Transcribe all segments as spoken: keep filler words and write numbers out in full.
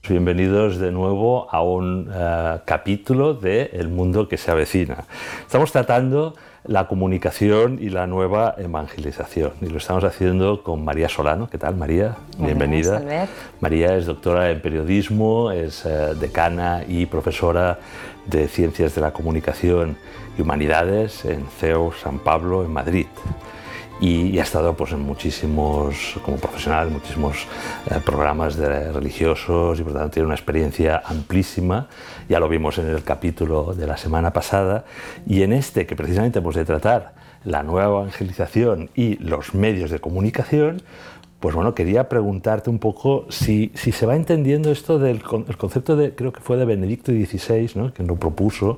Bienvenidos de nuevo a un uh, capítulo de El mundo que se avecina. Estamos tratando la comunicación y la nueva evangelización y lo estamos haciendo con María Solano. ¿Qué tal, María? Bienvenida. Buenas, María es doctora en periodismo, es uh, decana y profesora de Ciencias de la Comunicación y Humanidades en C E U San Pablo, en Madrid. Y, y ha estado pues, en muchísimos, como profesional, en muchísimos eh, programas de, religiosos y por tanto tiene una experiencia amplísima. Ya lo vimos en el capítulo de la semana pasada y en este que precisamente hemos de tratar la nueva evangelización y los medios de comunicación, pues bueno, quería preguntarte un poco si, si se va entendiendo esto del el concepto de, creo que fue de Benedicto dieciséis, ¿no?, que lo propuso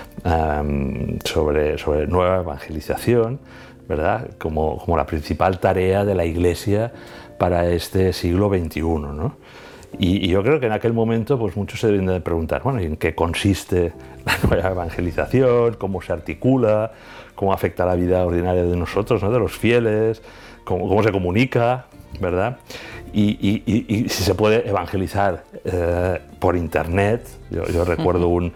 um, sobre, sobre nueva evangelización, ¿verdad? Como, como la principal tarea de la Iglesia para este siglo veintiuno, ¿no? Y, y yo creo que en aquel momento pues muchos se deben de preguntar, bueno, ¿en qué consiste la nueva evangelización? ¿Cómo se articula? ¿Cómo afecta a la vida ordinaria de nosotros, ¿no?, de los fieles? ¿Cómo, cómo se comunica? ¿Verdad? Y, y, y, y si se puede evangelizar eh, por internet. Yo, yo recuerdo un,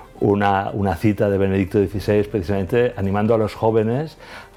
una, una cita de Benedicto dieciséis precisamente animando a los jóvenes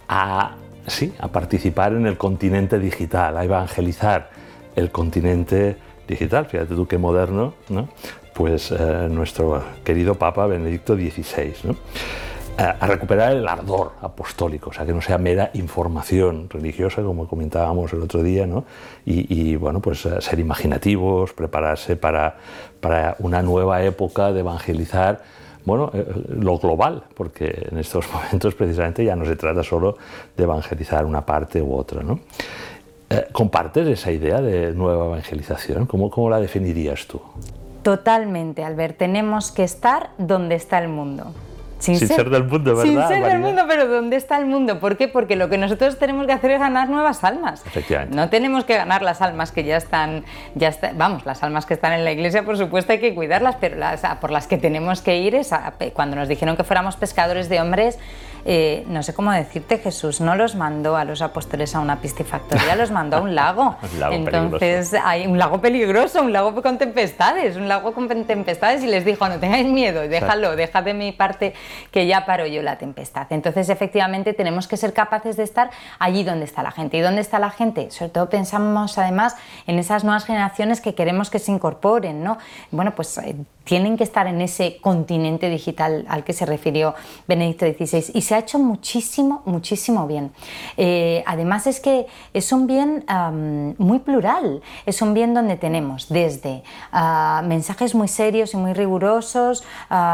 a, sí, a participar en el continente digital, a evangelizar el continente digital. Fíjate tú qué moderno, ¿no? Pues eh, nuestro querido Papa Benedicto dieciséis, ¿no? A, a recuperar el ardor apostólico, o sea, que no sea mera información religiosa, como comentábamos el otro día, ¿no? Y, y bueno, pues eh, ser imaginativos, prepararse para, para una nueva época de evangelizar, bueno, eh, lo global, porque en estos momentos precisamente ya no se trata solo de evangelizar una parte u otra, ¿no? Eh, ¿Compartes esa idea de nueva evangelización? ¿Cómo, cómo la definirías tú? Totalmente, Albert. Tenemos que estar donde está el mundo. Sin, sin ser, ser del mundo, ¿verdad? Sin ser María? del mundo, pero ¿dónde está el mundo? ¿Por qué? Porque lo que nosotros tenemos que hacer es ganar nuevas almas. Efectivamente. No tenemos que ganar las almas que ya están, ya está, vamos, las almas que están en la Iglesia, por supuesto hay que cuidarlas, pero las, por las que tenemos que ir es a, cuando nos dijeron que fuéramos pescadores de hombres. Eh, no sé cómo decirte, Jesús no los mandó a los apóstoles a una piscifactoría, los mandó a un lago. un lago Entonces peligroso. Hay un lago peligroso, un lago con tempestades, un lago con tempestades y les dijo, no tengáis miedo, déjalo, dejad de mi parte que ya paro yo la tempestad. Entonces efectivamente tenemos que ser capaces de estar allí donde está la gente. ¿Y dónde está la gente? Sobre todo pensamos además en esas nuevas generaciones que queremos que se incorporen, ¿no? Bueno, pues eh, tienen que estar en ese continente digital al que se refirió Benedicto dieciséis y se ha hecho muchísimo, muchísimo bien. Eh, además es que es un bien um, muy plural, es un bien donde tenemos desde uh, mensajes muy serios y muy rigurosos,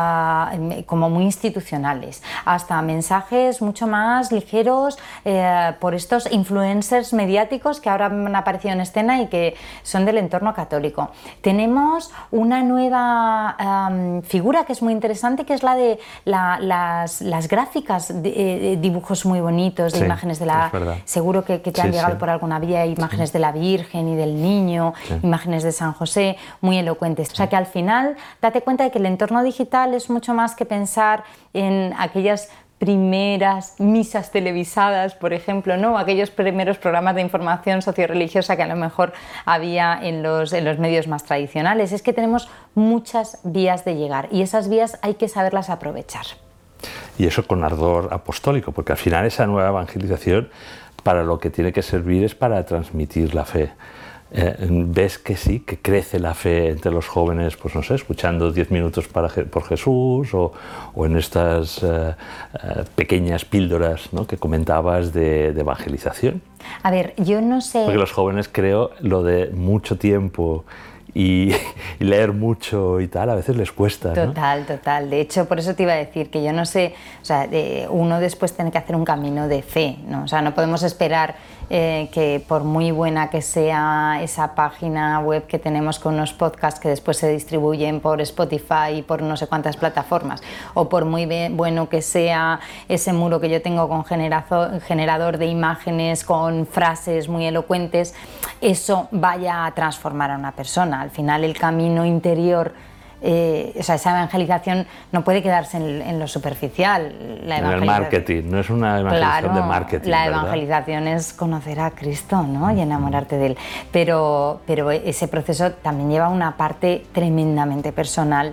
uh, como muy institucionales, hasta mensajes mucho más ligeros eh, por estos influencers mediáticos que ahora han aparecido en escena y que son del entorno católico. Tenemos una nueva Um, figura que es muy interesante, que es la de la, las, las gráficas, de, eh, dibujos muy bonitos de sí, imágenes de la... Seguro que, que te sí, han llegado sí. por alguna vía, imágenes sí. de la Virgen y del Niño, sí. imágenes de San José, muy elocuentes. O sea que al final date cuenta de que el entorno digital es mucho más que pensar en aquellas primeras misas televisadas, por ejemplo, ¿no? Aquellos primeros programas de información socioreligiosa que a lo mejor había en los, en los medios más tradicionales. Es que tenemos muchas vías de llegar y esas vías hay que saberlas aprovechar. Y eso con ardor apostólico, porque al final esa nueva evangelización para lo que tiene que servir es para transmitir la fe. Eh, ves que sí, que crece la fe entre los jóvenes, pues no sé, escuchando diez minutos para, por Jesús o, o en estas eh, eh, pequeñas píldoras, ¿no?, que comentabas de, de evangelización. A ver, yo no sé... Porque los jóvenes, creo, lo de mucho tiempo y, y leer mucho y tal, a veces les cuesta, ¿no? Total, total. De hecho, por eso te iba a decir que yo no sé, o sea, de, uno después tiene que hacer un camino de fe, ¿no? O sea, no podemos esperar eh, que por muy buena que sea esa página web que tenemos con unos podcasts que después se distribuyen por Spotify y por no sé cuántas plataformas, o por muy bueno que sea ese muro que yo tengo con generador de imágenes, con frases muy elocuentes, eso vaya a transformar a una persona. Al final el camino interior Eh, o sea, esa evangelización no puede quedarse en, en lo superficial. La en el marketing, no es una evangelización claro, de marketing, la ¿verdad? evangelización es conocer a Cristo, ¿no? Y enamorarte de Él. Pero, pero ese proceso también lleva una parte tremendamente personal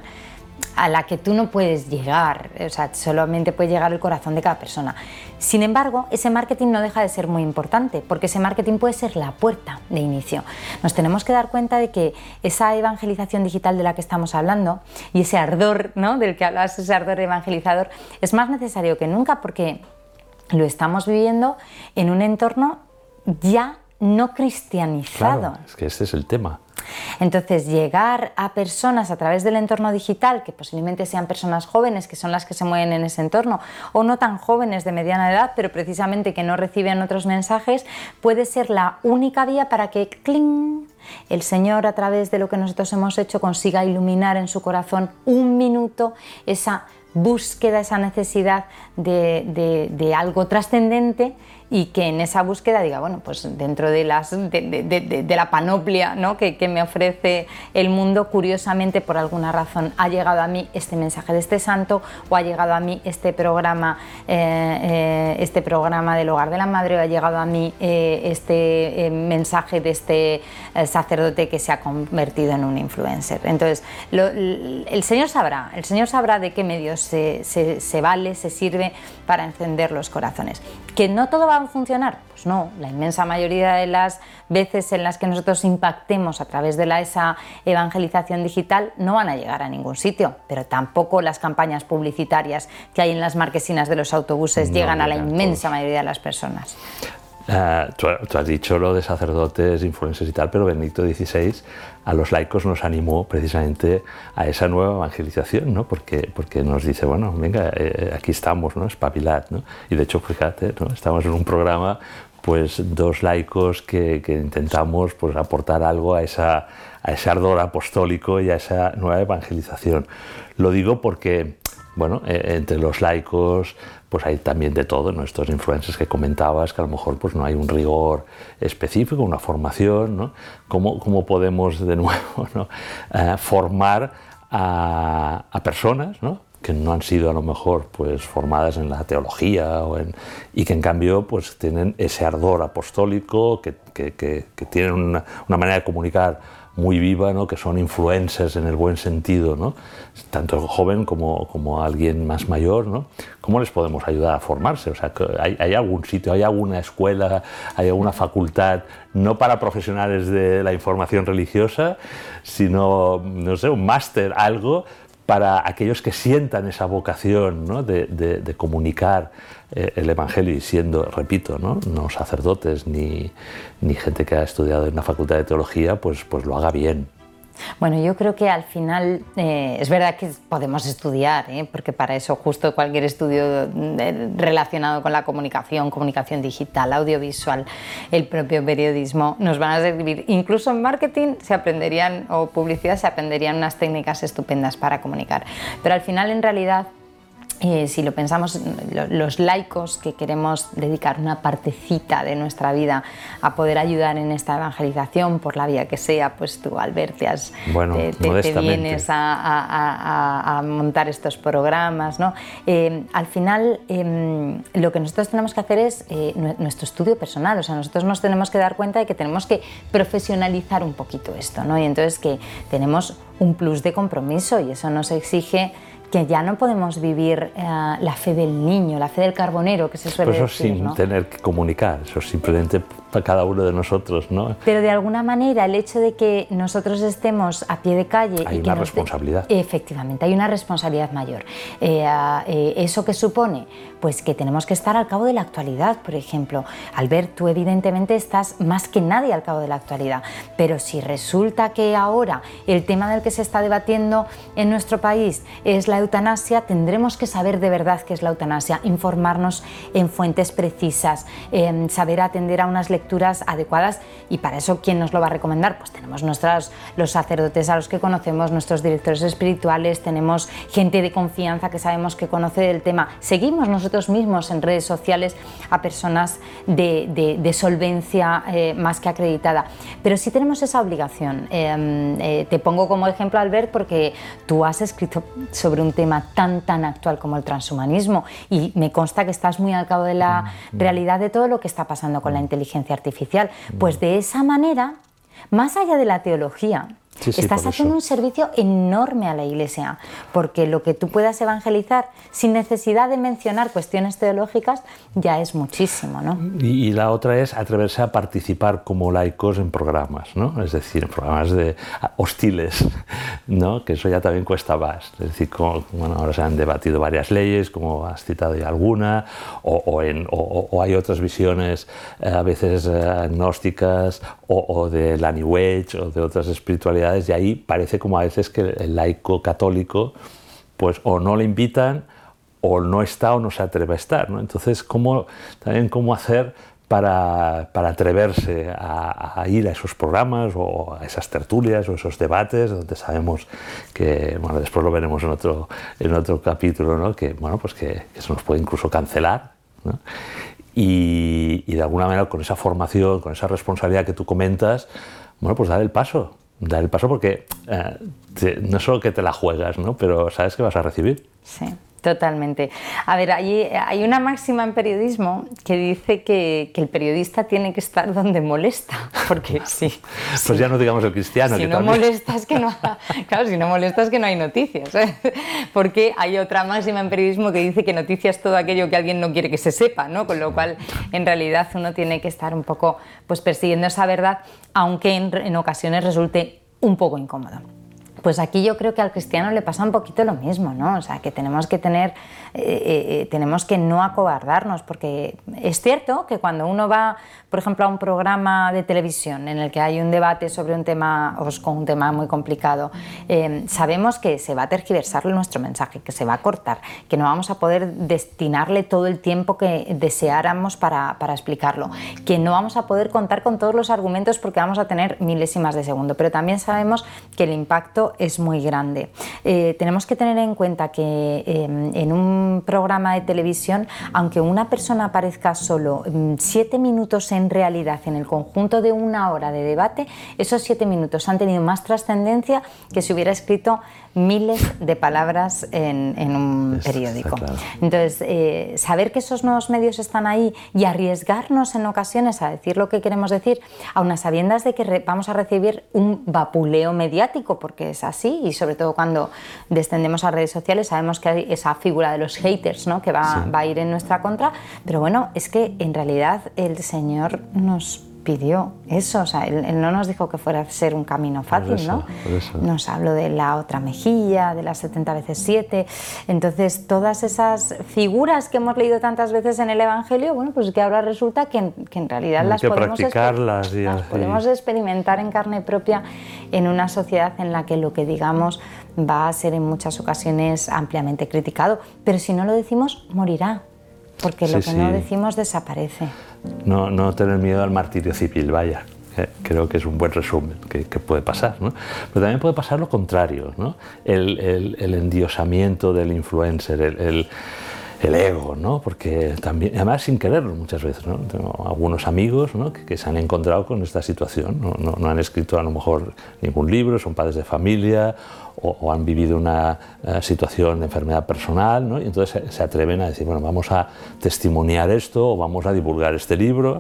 a la que tú no puedes llegar, o sea, solamente puede llegar el corazón de cada persona. Sin embargo, ese marketing no deja de ser muy importante, porque ese marketing puede ser la puerta de inicio. Nos tenemos que dar cuenta de que esa evangelización digital de la que estamos hablando y ese ardor, ¿no?, del que hablabas, ese ardor evangelizador, es más necesario que nunca, porque lo estamos viviendo en un entorno ya no cristianizado. Claro, es que este es el tema. Entonces, llegar a personas a través del entorno digital, que posiblemente sean personas jóvenes, que son las que se mueven en ese entorno, o no tan jóvenes de mediana edad, pero precisamente que no reciben otros mensajes, puede ser la única vía para que ¡cling!, el Señor, a través de lo que nosotros hemos hecho, consiga iluminar en su corazón un minuto esa búsqueda, esa necesidad de, de, de algo trascendente, y que en esa búsqueda diga, bueno, pues dentro de, las, de, de, de, de la panoplia, ¿no?, que, que me ofrece el mundo, curiosamente, por alguna razón, ha llegado a mí este mensaje de este santo, o ha llegado a mí este programa, eh, eh, este programa del Hogar de la Madre, o ha llegado a mí eh, este eh, mensaje de este eh, sacerdote que se ha convertido en un influencer. Entonces, lo, el Señor sabrá, el Señor sabrá de qué medios se, se, se vale, se sirve para encender los corazones. ¿Que no todo va a funcionar? Pues no, la inmensa mayoría de las veces en las que nosotros impactemos a través de la, esa evangelización digital no van a llegar a ningún sitio, pero tampoco las campañas publicitarias que hay en las marquesinas de los autobuses no llegan a la inmensa todos. mayoría de las personas. Uh, tú, tú has dicho lo de sacerdotes, influencers y tal, pero Benedicto dieciséis a los laicos nos animó precisamente a esa nueva evangelización, ¿no? Porque, porque nos dice, bueno, venga, eh, aquí estamos, ¿no? Espabilad, ¿no? Y de hecho, fíjate, ¿no?, estamos en un programa, pues dos laicos que, que intentamos, pues, aportar algo a, esa, a ese ardor apostólico y a esa nueva evangelización. Lo digo porque, bueno, eh, entre los laicos pues hay también de todo, ¿no? Estos influencers que comentabas, que a lo mejor pues no hay un rigor específico, una formación, ¿no? ¿Cómo, cómo podemos de nuevo, ¿no?, eh, formar a, a personas, ¿no?, que no han sido a lo mejor pues formadas en la teología o en, y que en cambio pues tienen ese ardor apostólico, que, que, que, que tienen una, una manera de comunicar muy viva, ¿no?, que son influencers en el buen sentido, ¿no?, tanto joven como, como alguien más mayor, ¿no? ¿Cómo les podemos ayudar a formarse? O sea, ¿hay, hay algún sitio, hay alguna escuela, hay alguna facultad, no para profesionales de la información religiosa, sino, no sé, un máster, algo para aquellos que sientan esa vocación, ¿no?, de, de, de comunicar eh, el Evangelio, y siendo, repito, ¿no?, no sacerdotes ni, ni gente que ha estudiado en una facultad de teología, pues, pues lo haga bien? Bueno, yo creo que al final eh, es verdad que podemos estudiar, ¿eh? porque para eso justo cualquier estudio relacionado con la comunicación, comunicación digital, audiovisual, el propio periodismo, nos van a servir. Incluso en marketing se aprenderían, o publicidad, se aprenderían unas técnicas estupendas para comunicar. Pero al final, en realidad, Eh, si lo pensamos, lo, los laicos que queremos dedicar una partecita de nuestra vida a poder ayudar en esta evangelización, por la vía que sea, pues tú, Albert, te, has, bueno, te, te, te vienes a, a, a, a montar estos programas, ¿no? Eh, al final, eh, lo que nosotros tenemos que hacer es eh, nuestro estudio personal, o sea, nosotros nos tenemos que dar cuenta de que tenemos que profesionalizar un poquito esto, ¿no? Y entonces que tenemos un plus de compromiso, y eso nos exige que ya no podemos vivir eh, la fe del niño, la fe del carbonero, que se suele Pero eso decir, sin ¿no? tener que comunicar, eso simplemente para cada uno de nosotros, ¿no? Pero de alguna manera el hecho de que nosotros estemos a pie de calle... Hay y que una nos responsabilidad. De... Efectivamente, hay una responsabilidad mayor. Eh, eh, ¿Eso qué supone? Pues que tenemos que estar al cabo de la actualidad, por ejemplo. Albert, tú evidentemente estás más que nadie al cabo de la actualidad, pero si resulta que ahora el tema del que se está debatiendo en nuestro país es la eutanasia, tendremos que saber de verdad qué es la eutanasia, informarnos en fuentes precisas, eh, saber atender a unas lecturas lecturas adecuadas, y para eso, ¿quién nos lo va a recomendar? Pues tenemos nuestros, los sacerdotes a los que conocemos, nuestros directores espirituales, tenemos gente de confianza que sabemos que conoce del tema. Seguimos nosotros mismos en redes sociales a personas de, de, de solvencia eh, más que acreditada, pero sí tenemos esa obligación. Eh, eh, te pongo como ejemplo, Albert, porque tú has escrito sobre un tema tan tan actual como el transhumanismo, y me consta que estás muy al cabo de la realidad de todo lo que está pasando con la inteligencia artificial. Pues de esa manera, más allá de la teología, sí, sí, estás haciendo un servicio enorme a la Iglesia, porque lo que tú puedas evangelizar sin necesidad de mencionar cuestiones teológicas ya es muchísimo, ¿no? Y, y la otra es atreverse a participar como laicos en programas, ¿no? Es decir, en programas de, hostiles, ¿no? Que eso ya también cuesta más. Es decir, como, bueno, ahora se han debatido varias leyes, como has citado ya alguna, o, o, en, o, o hay otras visiones eh, a veces eh, agnósticas o, o de la New Age o de otras espiritualidades. Y ahí parece como a veces que el laico católico pues o no le invitan o no está o no se atreve a estar, ¿no? Entonces, ¿cómo, también cómo hacer para, para atreverse a, a ir a esos programas o a esas tertulias o esos debates donde sabemos que, bueno, después lo veremos en otro, en otro capítulo, ¿no? Que, bueno, pues que, que se nos puede incluso cancelar, ¿no? Y, y de alguna manera con esa formación, con esa responsabilidad que tú comentas, bueno, pues dar el paso. Dar el paso porque eh, te, no solo que te la juegas, ¿no? Pero sabes que vas a recibir. Sí, totalmente. A ver, hay, hay una máxima en periodismo que dice que, que el periodista tiene que estar donde molesta, porque sí. Pues sí. ya no digamos el cristiano. Si que no también... molestas que no, claro, si no molestas que no hay noticias, ¿eh? Porque hay otra máxima en periodismo que dice que noticia es todo aquello que alguien no quiere que se sepa, ¿no? Con lo cual, en realidad, uno tiene que estar un poco pues persiguiendo esa verdad, aunque en, en ocasiones resulte un poco incómodo. Pues aquí yo creo que al cristiano le pasa un poquito lo mismo, ¿no? O sea, que tenemos que tener, eh, eh, tenemos que no acobardarnos, porque es cierto que cuando uno va, por ejemplo, a un programa de televisión en el que hay un debate sobre un tema, o con un tema muy complicado, eh, sabemos que se va a tergiversar nuestro mensaje, que se va a cortar, que no vamos a poder destinarle todo el tiempo que deseáramos para, para explicarlo, que no vamos a poder contar con todos los argumentos porque vamos a tener milésimas de segundo, pero también sabemos que el impacto es muy grande. Eh, tenemos que tener en cuenta que eh, en un programa de televisión, aunque una persona aparezca solo siete minutos en realidad en el conjunto de una hora de debate, esos siete minutos han tenido más trascendencia que si hubiera escrito miles de palabras en, en un es, periódico. Claro. Entonces, eh, saber que esos nuevos medios están ahí y arriesgarnos en ocasiones a decir lo que queremos decir, aun a sabiendas de que re, vamos a recibir un vapuleo mediático, porque es así, y sobre todo cuando descendemos a redes sociales sabemos que hay esa figura de los haters, ¿no? Que va, sí. va a ir en nuestra contra, pero bueno, es que en realidad el Señor nos pidió eso, o sea, él, él no nos dijo que fuera a ser un camino fácil, por eso, ¿no? Por eso. Nos habló de la otra mejilla, de las setenta veces siete, entonces todas esas figuras que hemos leído tantas veces en el Evangelio, bueno, pues que ahora resulta que, que en realidad Hay las, que podemos, practicarlas y, las y... podemos experimentar en carne propia en una sociedad en la que lo que digamos va a ser en muchas ocasiones ampliamente criticado, pero si no lo decimos, morirá. Porque lo sí, que sí. no decimos desaparece. No, no tener miedo al martirio civil, vaya. Creo que es un buen resumen que, que puede pasar, ¿no? Pero también puede pasar lo contrario, ¿no? El, el, el endiosamiento del influencer, el, el, el ego, ¿no? Porque también, además sin quererlo muchas veces, ¿no? Tengo algunos amigos, ¿no? que, que se han encontrado con esta situación, ¿no? No, no han escrito a lo mejor ningún libro, son padres de familia o, o han vivido una uh, situación de enfermedad personal, ¿no? Y entonces se, se atreven a decir, bueno, vamos a testimoniar esto o vamos a divulgar este libro,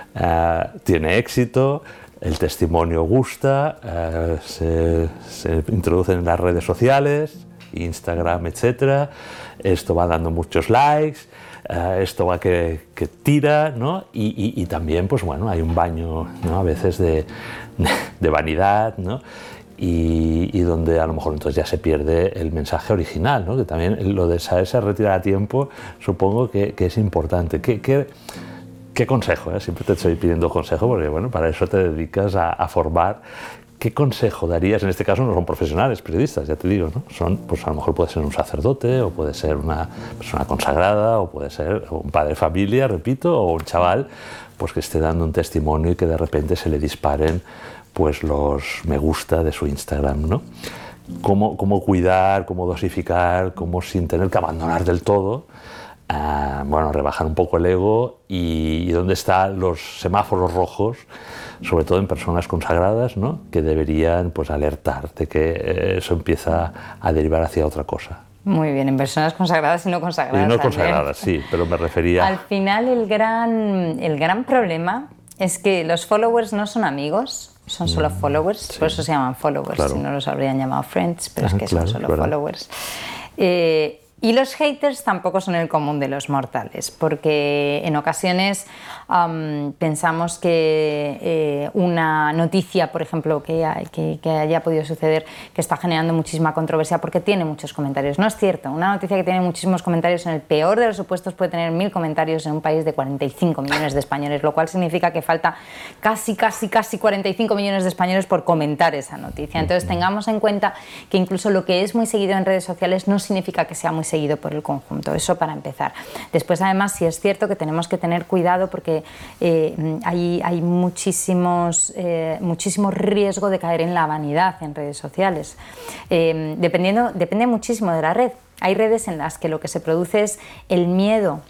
uh, tiene éxito, el testimonio gusta, uh, se, se introducen en las redes sociales, Instagram, etcétera. Esto va dando muchos likes, uh, esto va que, que tira, ¿no? Y, y, y también, pues bueno, hay un baño, ¿no? A veces de, de vanidad, ¿no? Y, y donde a lo mejor entonces ya se pierde el mensaje original, ¿no? Que también lo de saberse retirar a tiempo, supongo que, que es importante. ¿Qué, qué, qué consejo? ¿eh? Siempre te estoy pidiendo consejo porque, bueno, para eso te dedicas a, a formar. ¿qué consejo darías? En este caso no son profesionales, periodistas, ya te digo, ¿no? Son, pues a lo mejor puede ser un sacerdote, o puede ser una persona consagrada, o puede ser un padre de familia, repito, o un chaval pues que esté dando un testimonio y que de repente se le disparen pues los me gusta de su Instagram, ¿no? Cómo, cómo cuidar, cómo dosificar, cómo sin tener que abandonar del todo, uh, bueno, rebajar un poco el ego y, y dónde están los semáforos rojos, sobre todo en personas consagradas, ¿no? Que deberían pues alertar de que eso empieza a derivar hacia otra cosa. Muy bien, en personas consagradas y no consagradas. Y no consagradas, sí, pero me refería... Al final el gran, el gran problema es que los followers no son amigos, son solo followers, sí. Por eso se llaman followers, claro. Si no los habrían llamado friends, pero es que claro, son solo claro. followers. Eh, y los haters tampoco son el común de los mortales, porque en ocasiones um, pensamos que eh, una noticia, por ejemplo, que, que, que haya podido suceder, que está generando muchísima controversia porque tiene muchos comentarios. No es cierto, una noticia que tiene muchísimos comentarios, en el peor de los supuestos puede tener mil comentarios en un país de cuarenta y cinco millones de españoles, lo cual significa que falta casi, casi, casi cuarenta y cinco millones de españoles por comentar esa noticia. Entonces tengamos en cuenta que incluso lo que es muy seguido en redes sociales no significa que sea muy seguido por el conjunto, eso para empezar. Después, además, sí es cierto que tenemos que tener cuidado porque eh, hay, hay muchísimos, eh, muchísimo riesgo de caer en la vanidad en redes sociales. Eh, dependiendo, depende muchísimo de la red. Hay redes en las que lo que se produce es el miedo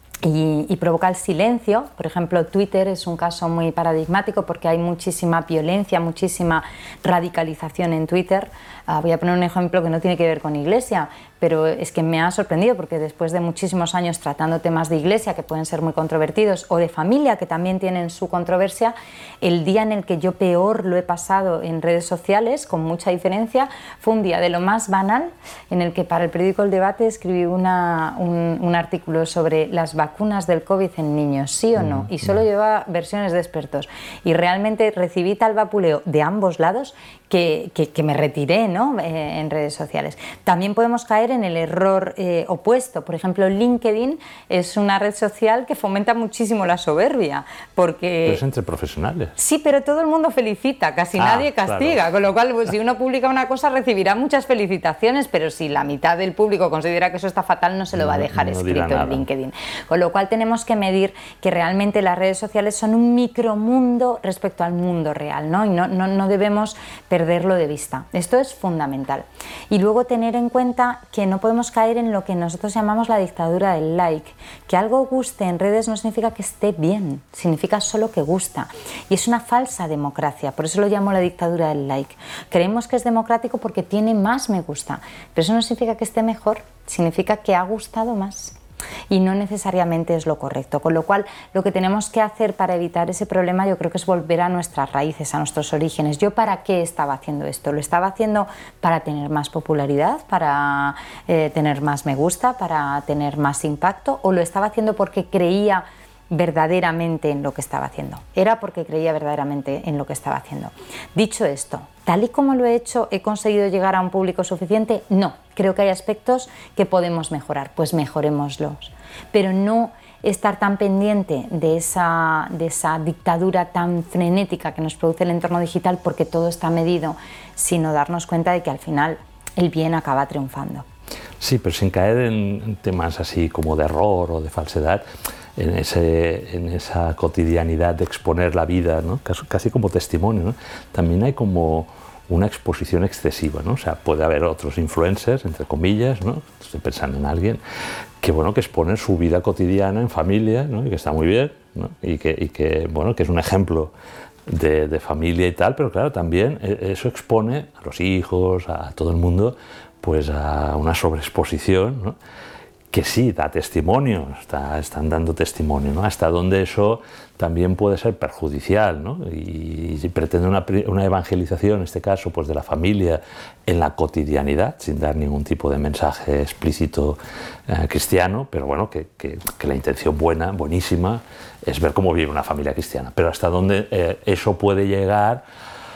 Y, y provoca el silencio. Por ejemplo, Twitter es un caso muy paradigmático porque hay muchísima violencia, muchísima radicalización en Twitter. Uh, voy a poner un ejemplo que no tiene que ver con Iglesia, pero es que me ha sorprendido porque después de muchísimos años tratando temas de Iglesia que pueden ser muy controvertidos o de familia que también tienen su controversia, el día en el que yo peor lo he pasado en redes sociales, con mucha diferencia, fue un día de lo más banal en el que para el periódico El Debate escribí una, un, un artículo sobre las vacunas del COVID en niños, sí o no, y solo llevaba versiones de expertos y realmente recibí tal vapuleo de ambos lados que, que, que me retiré, ¿no? eh, en redes sociales. También podemos caer en el error eh, opuesto. Por ejemplo, LinkedIn es una red social que fomenta muchísimo la soberbia porque... Pero es entre profesionales. Sí, pero todo el mundo felicita, casi ah, nadie castiga, claro. Con lo cual pues, si uno publica una cosa recibirá muchas felicitaciones, pero si la mitad del público considera que eso está fatal no se lo va a dejar no, no escrito en LinkedIn. Con lo cual tenemos que medir que realmente las redes sociales son un micromundo respecto al mundo real, ¿no? Y no, no, no debemos perderlo de vista. Esto es fundamental. Y luego tener en cuenta que no podemos caer en lo que nosotros llamamos la dictadura del like. Que algo guste en redes no significa que esté bien, significa solo que gusta. Y es una falsa democracia, por eso lo llamo la dictadura del like. Creemos que es democrático porque tiene más me gusta, pero eso no significa que esté mejor, significa que ha gustado más. Y no necesariamente es lo correcto, con lo cual lo que tenemos que hacer para evitar ese problema yo creo que es volver a nuestras raíces, a nuestros orígenes. ¿Yo para qué estaba haciendo esto? ¿Lo estaba haciendo para tener más popularidad, para eh, tener más me gusta, para tener más impacto? ¿O lo estaba haciendo porque creía verdaderamente en lo que estaba haciendo? Era porque creía verdaderamente en lo que estaba haciendo. Dicho esto, tal y como lo he hecho, ¿he conseguido llegar a un público suficiente? No, creo que hay aspectos que podemos mejorar, pues mejorémoslos, pero no estar tan pendiente de esa, de esa dictadura tan frenética que nos produce el entorno digital porque todo está medido, sino darnos cuenta de que al final el bien acaba triunfando. Sí, pero sin caer en temas así como de error o de falsedad, en, ese, en esa cotidianidad de exponer la vida, ¿no? casi, casi como testimonio, ¿no? También hay como una exposición excesiva, ¿no? O sea, puede haber otros influencers, entre comillas, ¿no? Estoy pensando en alguien que, bueno, que exponen su vida cotidiana en familia, ¿no? Y que está muy bien, ¿no? Y que, y que, bueno, que es un ejemplo de, de familia y tal, pero claro, también eso expone a los hijos, a todo el mundo, pues a una sobreexposición, ¿no? Que sí, da testimonio, está, están dando testimonio, ¿no? Hasta donde eso también puede ser perjudicial, ¿no? Y, y pretende una, una evangelización, en este caso, pues de la familia en la cotidianidad, sin dar ningún tipo de mensaje explícito eh, cristiano, pero bueno, que, que, que la intención buena, buenísima, es ver cómo vive una familia cristiana. Pero hasta donde eh, eso puede llegar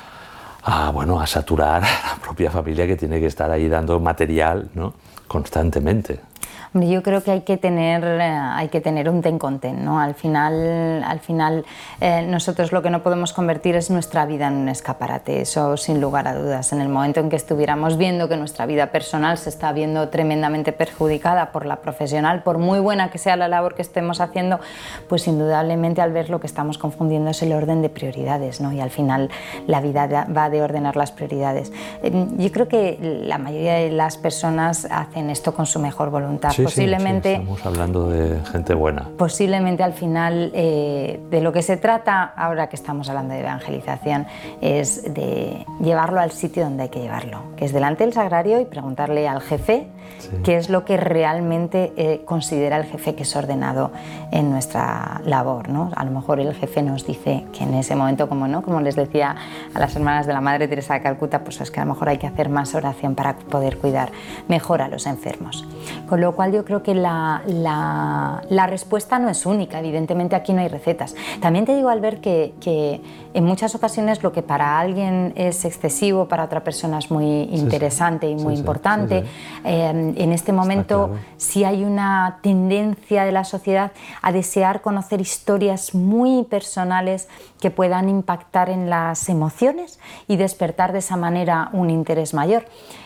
a, bueno, a saturar a la propia familia que tiene que estar ahí dando material, ¿no? Constantemente. Hombre, yo creo que hay que tener, eh, hay que tener un ten con ten, ¿no? Al final, al final eh, nosotros lo que no podemos convertir es nuestra vida en un escaparate, eso sin lugar a dudas. En el momento en que estuviéramos viendo que nuestra vida personal se está viendo tremendamente perjudicada por la profesional, por muy buena que sea la labor que estemos haciendo, pues indudablemente al ver lo que estamos confundiendo es el orden de prioridades, ¿no? Y al final la vida va de ordenar las prioridades. Eh, yo creo que la mayoría de las personas hacen esto con su mejor voluntad. Sí, posiblemente, sí, sí, estamos hablando de gente buena. Posiblemente al final eh, de lo que se trata, ahora que estamos hablando de evangelización, es de llevarlo al sitio donde hay que llevarlo, que es delante del sagrario y preguntarle al jefe sí. qué es lo que realmente eh, considera el jefe que es ordenado en nuestra labor, ¿no? A lo mejor el jefe nos dice que en ese momento, como no, como les decía a las hermanas de la Madre Teresa de Calcuta, pues es que a lo mejor hay que hacer más oración para poder cuidar mejor a los enfermos. Con lo cual yo creo que la, la, la respuesta no es única, evidentemente aquí no hay recetas. También te digo, Albert, que, que en muchas ocasiones lo que para alguien es excesivo, para otra persona es muy interesante sí, sí. y muy sí, importante. Sí, sí. Eh, en este momento claro. sí hay una tendencia de la sociedad a desear conocer historias muy personales que puedan impactar en las emociones y despertar de esa manera un interés mayor.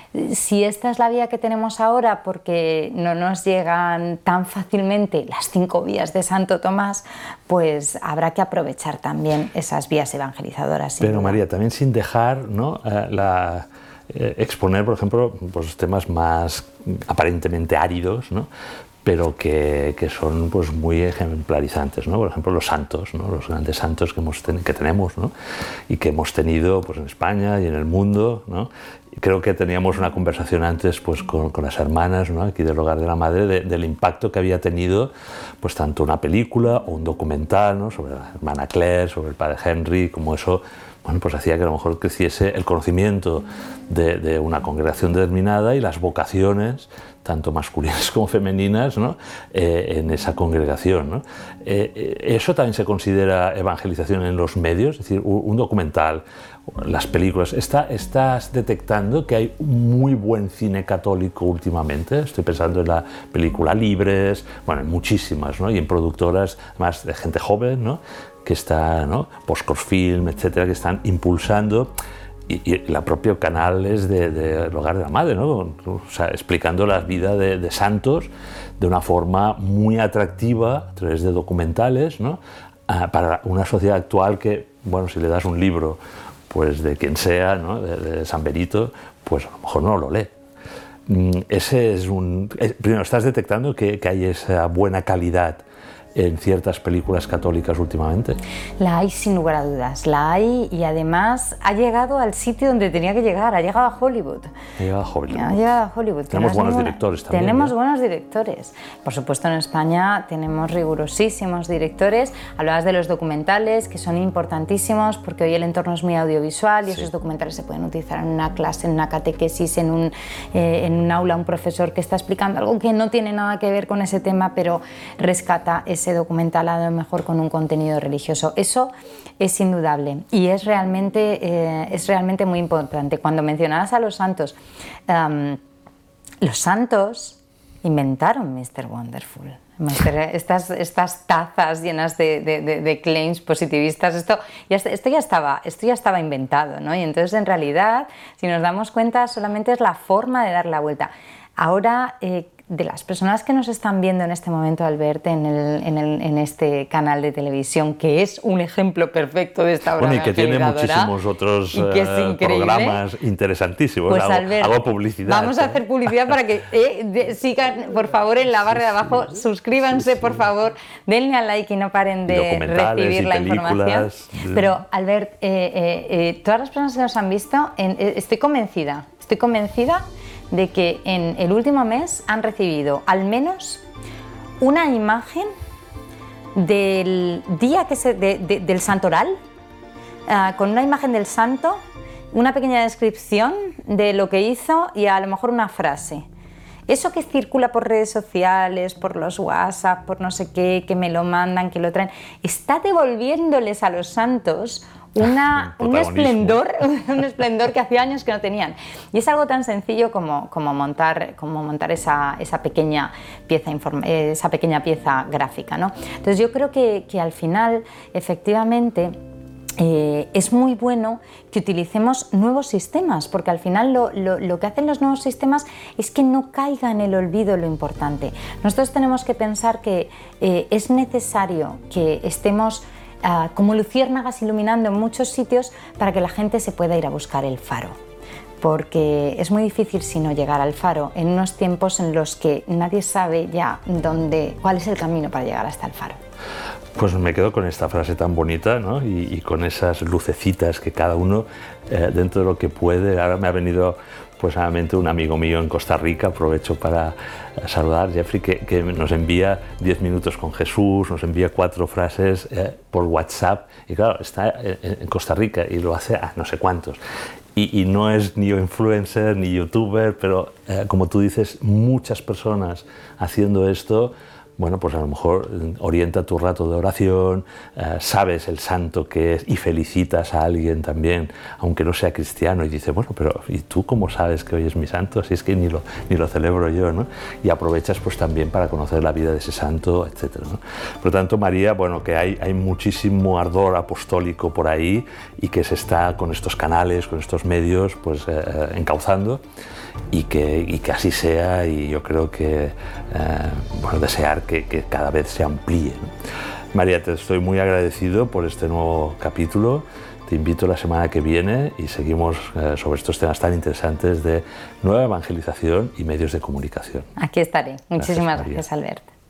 Si esta es la vía que tenemos ahora, porque no nos llegan tan fácilmente las cinco vías de Santo Tomás, pues habrá que aprovechar también esas vías evangelizadoras. Pero duda. María, también sin dejar, ¿no? eh, la, eh, exponer, por ejemplo, pues, temas más aparentemente áridos, ¿no? pero que, que son pues, muy ejemplarizantes, ¿no? Por ejemplo, los santos, ¿no? Los grandes santos que, hemos ten, que tenemos, ¿no? Y que hemos tenido pues, en España y en el mundo, ¿no? Creo que teníamos una conversación antes pues, con, con las hermanas, ¿no? Aquí del Hogar de la Madre, de, del impacto que había tenido pues, tanto una película o un documental, ¿no? Sobre la hermana Claire, sobre el padre Henry, como eso bueno, pues hacía que a lo mejor creciese el conocimiento de, de una congregación determinada y las vocaciones, tanto masculinas como femeninas, ¿no? eh, en esa congregación, ¿no? Eh, ¿Eso también se considera evangelización en los medios? Es decir, un documental, las películas. ¿Está, ¿Estás detectando que hay muy buen cine católico últimamente? Estoy pensando en la película Libres, bueno, en muchísimas, ¿no? Y en productoras, además de gente joven, ¿no? que está, ¿no? Postcorfilm, etcétera, que están impulsando, y, y la propia canales del de, de Hogar de la Madre, ¿no? O sea, explicando la vida de, de santos de una forma muy atractiva a través de documentales, ¿no? Ah, para una sociedad actual que, bueno, si le das un libro pues de quien sea, ¿no? de, de San Benito, pues a lo mejor no lo lee. Ese es un... Primero, ¿estás detectando que, que hay esa buena calidad en ciertas películas católicas últimamente? La hay sin lugar a dudas, la hay, y además ha llegado al sitio donde tenía que llegar, ha llegado a Hollywood. Ha llegado a Hollywood. Ha llegado a Hollywood. Tenemos buenos ninguna... directores también. Tenemos ¿eh? buenos directores. Por supuesto, en España tenemos rigurosísimos directores. Hablabas de los documentales, que son importantísimos porque hoy el entorno es muy audiovisual y sí. esos documentales se pueden utilizar en una clase, en una catequesis, en un, eh, en un aula, un profesor que está explicando algo que no tiene nada que ver con ese tema, pero rescata ese ese documental a lo mejor con un contenido religioso. Eso es indudable y es realmente, eh, es realmente muy importante. Cuando mencionabas a los santos, um, los santos inventaron mister Wonderful. Estas, estas tazas llenas de, de, de, de claims positivistas, esto ya, esto, ya estaba, esto ya estaba inventado, ¿no? Y entonces en realidad, si nos damos cuenta, solamente es la forma de dar la vuelta. Ahora, eh, de las personas que nos están viendo en este momento, Albert, en, el, en, el, en este canal de televisión, que es un ejemplo perfecto de esta obra bueno, y que tiene muchísimos otros eh, programas interesantísimos. Pues, hago, Albert, hago publicidad. Vamos a hacer publicidad para que eh, de, sigan, por favor, en la barra sí, de abajo, sí, suscríbanse, sí, sí. por favor, denle al like y no paren de recibir la información. Pero, Albert, eh, eh, eh, todas las personas que nos han visto, en, eh, estoy convencida, estoy convencida de que en el último mes han recibido al menos una imagen del día que se, de, de, del santoral, uh, con una imagen del santo, una pequeña descripción de lo que hizo y a lo mejor una frase. Eso que circula por redes sociales, por los WhatsApp, por no sé qué, que me lo mandan, que lo traen, está devolviéndoles a los santos una, un esplendor, un esplendor que hacía años que no tenían. Y es algo tan sencillo como, como montar, como montar esa, esa, pequeña pieza esa pequeña pieza gráfica, ¿no? Entonces yo creo que, que al final, efectivamente, Eh, es muy bueno que utilicemos nuevos sistemas, porque al final lo, lo, lo que hacen los nuevos sistemas es que no caiga en el olvido lo importante. Nosotros tenemos que pensar que eh, es necesario que estemos uh, como luciérnagas iluminando en muchos sitios para que la gente se pueda ir a buscar el faro, porque es muy difícil si no llegar al faro en unos tiempos en los que nadie sabe ya dónde, cuál es el camino para llegar hasta el faro. Pues me quedo con esta frase tan bonita, ¿no? y, y con esas lucecitas que cada uno, eh, dentro de lo que puede. Ahora me ha venido pues a la mente un amigo mío en Costa Rica, aprovecho para saludar, Jeffrey, que, que nos envía diez minutos con Jesús, nos envía cuatro frases eh, por WhatsApp, y claro, está en Costa Rica y lo hace a no sé cuántos. Y, y no es ni influencer ni youtuber, pero eh, como tú dices, muchas personas haciendo esto. Bueno, pues a lo mejor orienta tu rato de oración, eh, sabes el santo que es y felicitas a alguien también, aunque no sea cristiano, y dices, bueno, pero ¿y tú cómo sabes que hoy es mi santo? Si es que ni lo, ni lo celebro yo, ¿no? Y aprovechas pues también para conocer la vida de ese santo, etcétera, ¿no? Por lo tanto, María, bueno, que hay, hay muchísimo ardor apostólico por ahí y que se está con estos canales, con estos medios, pues eh, encauzando. Y que, y que así sea, y yo creo que, eh, bueno, desear que, que cada vez se amplíe, ¿no? María, te estoy muy agradecido por este nuevo capítulo. Te invito la semana que viene y seguimos eh, sobre estos temas tan interesantes de nueva evangelización y medios de comunicación. Aquí estaré. Muchísimas gracias, gracias Albert.